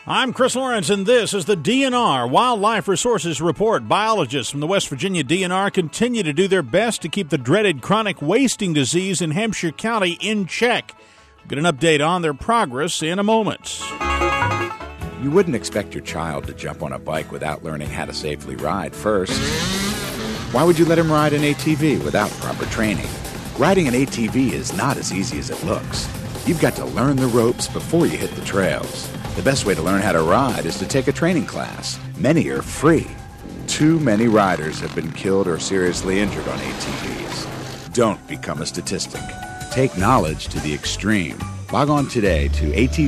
I'm Chris Lawrence, and this is the DNR Wildlife Resources Report. Biologists from the West Virginia DNR continue to do their best to keep the dreaded chronic wasting disease in Hampshire County in check. We'll get an update on their progress in a moment. You wouldn't expect your child to jump on a bike without learning how to safely ride first. Why would you let him ride an ATV without proper training? Riding an ATV is not as easy as it looks. You've got to learn the ropes before you hit the trails. The best way to learn how to ride is to take a training class. Many are free. Too many riders have been killed or seriously injured on ATVs. Don't become a statistic. Take knowledge to the extreme. Log on today to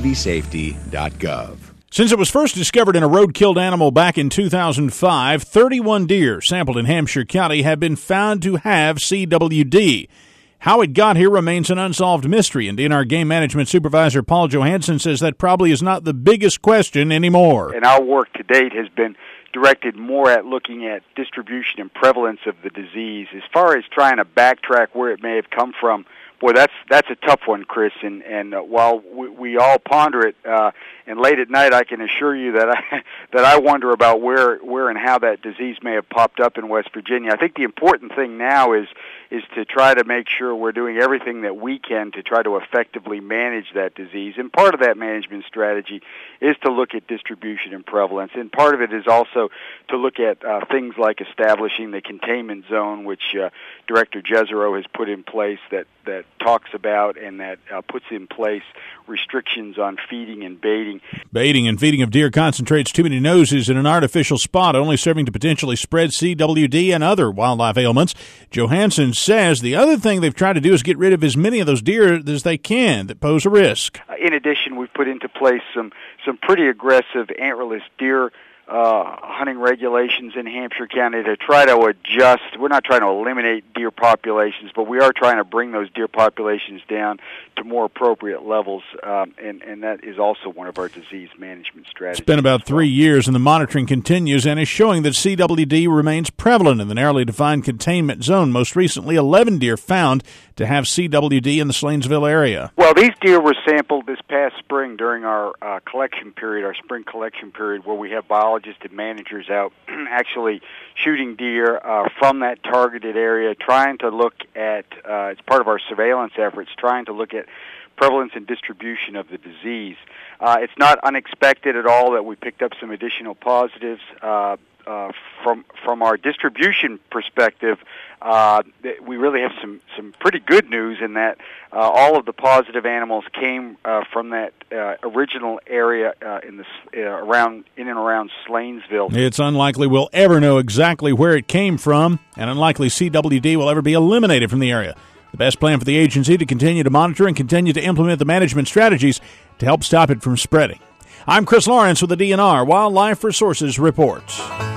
atvsafety.gov. Since it was first discovered in a road-killed animal back in 2005, 31 deer sampled in Hampshire County have been found to have CWD. How it got here remains an unsolved mystery, and DNR Game Management Supervisor Paul Johansson says that probably is not the biggest question anymore. And our work to date has been directed more at looking at distribution and prevalence of the disease. As far as trying to backtrack where it may have come from, boy, that's a tough one, Chris. And while we all ponder it, and late at night, I can assure you that I wonder about where and how that disease may have popped up in West Virginia. I think the important thing now is to try to make sure we're doing everything that we can to try to effectively manage that disease. And part of that management strategy is to look at distribution and prevalence. And part of it is also to look at things like establishing the containment zone, which Director Jezero has put in place that talks about and that puts in place restrictions on feeding and baiting. Baiting and feeding of deer concentrates too many noses in an artificial spot, only serving to potentially spread CWD and other wildlife ailments. Johansson says the other thing they've tried to do is get rid of as many of those deer as they can that pose a risk. In addition, we've put into place some pretty aggressive antlerless deer hunting regulations in Hampshire County to try to adjust. We're not trying to eliminate deer populations, but we are trying to bring those deer populations down to more appropriate levels, and that is also one of our disease management strategies. It's been about 3 years, and the monitoring continues and is showing that CWD remains prevalent in the narrowly defined containment zone. Most recently, 11 deer found to have CWD in the Slanesville area. Well, these deer were sampled this past spring during our collection period, our spring collection period, where we have biologists and managers out actually shooting deer from that targeted area, trying to look at, it's part of our surveillance efforts, trying to look at prevalence and distribution of the disease. It's not unexpected at all that we picked up some additional positives. From our distribution perspective, we really have some pretty good news in that all of the positive animals came from that original area in and around Slanesville. It's unlikely we'll ever know exactly where it came from, and unlikely CWD will ever be eliminated from the area. The best plan for the agency to continue to monitor and continue to implement the management strategies to help stop it from spreading. I'm Chris Lawrence with the DNR Wildlife Resources Report.